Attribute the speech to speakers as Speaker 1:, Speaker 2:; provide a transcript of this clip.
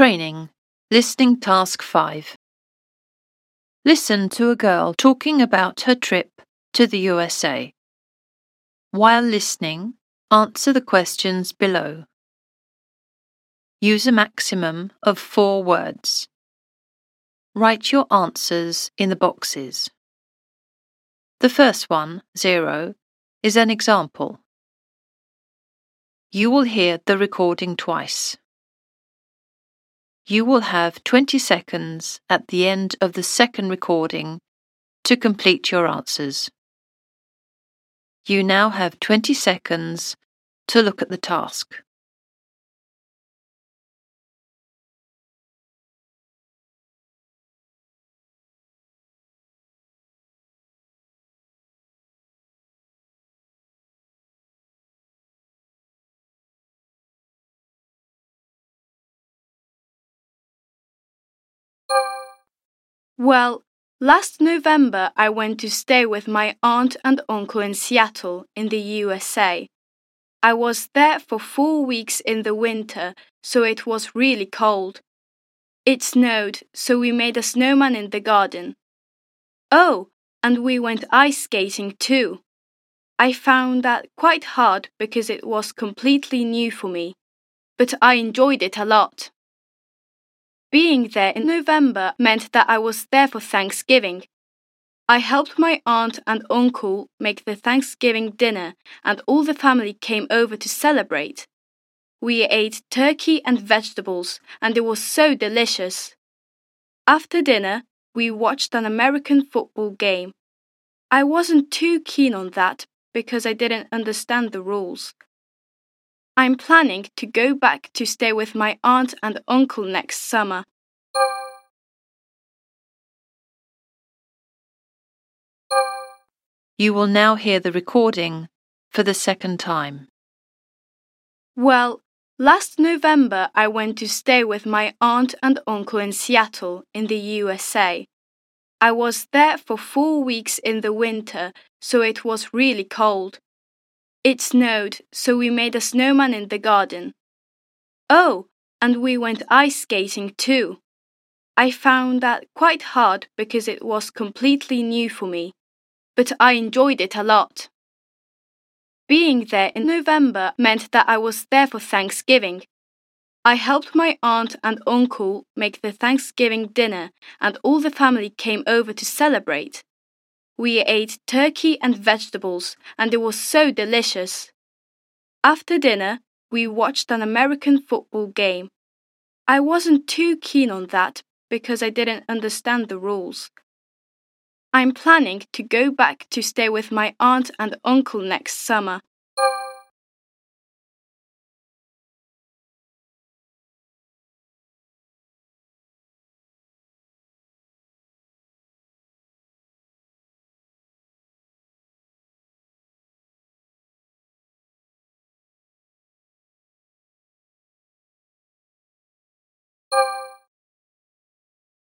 Speaker 1: Training. Listening Task 5. Listen to a girl talking about her trip to the USA. While listening, answer the questions below. Use a maximum of 4 words. Write your answers in the boxes. The first one, 0, is an example. You will hear the recording twice. You will have 20 seconds at the end of the second recording to complete your answers. You now have 20 seconds to look at the task.
Speaker 2: Well, last November I went to stay with my aunt and uncle in Seattle, in the USA. I was there for 4 weeks in the winter, so it was really cold. It snowed, so we made a snowman in the garden. Oh, and we went ice skating too. I found that quite hard because it was completely new for me, but I enjoyed it a lot. Being there in November meant that I was there for Thanksgiving. I helped my aunt and uncle make the Thanksgiving dinner, and all the family came over to celebrate. We ate turkey and vegetables, and it was so delicious. After dinner, we watched an American football game. I wasn't too keen on that because I didn't understand the rules. I'm planning to go back to stay with my aunt and uncle next summer.
Speaker 1: You will now hear the recording for the second time.
Speaker 2: Well, last November I went to stay with my aunt and uncle in Seattle, in the USA. I was there for 4 weeks in the winter, so it was really cold. It snowed, so we made a snowman in the garden. Oh, and we went ice skating too. I found that quite hard because it was completely new for me, but I enjoyed it a lot. Being there in November meant that I was there for Thanksgiving. I helped my aunt and uncle make the Thanksgiving dinner, and all the family came over to celebrate. We ate turkey and vegetables, and it was so delicious. After dinner, we watched an American football game. I wasn't too keen on that because I didn't understand the rules. I'm planning to go back to stay with my aunt and uncle next summer.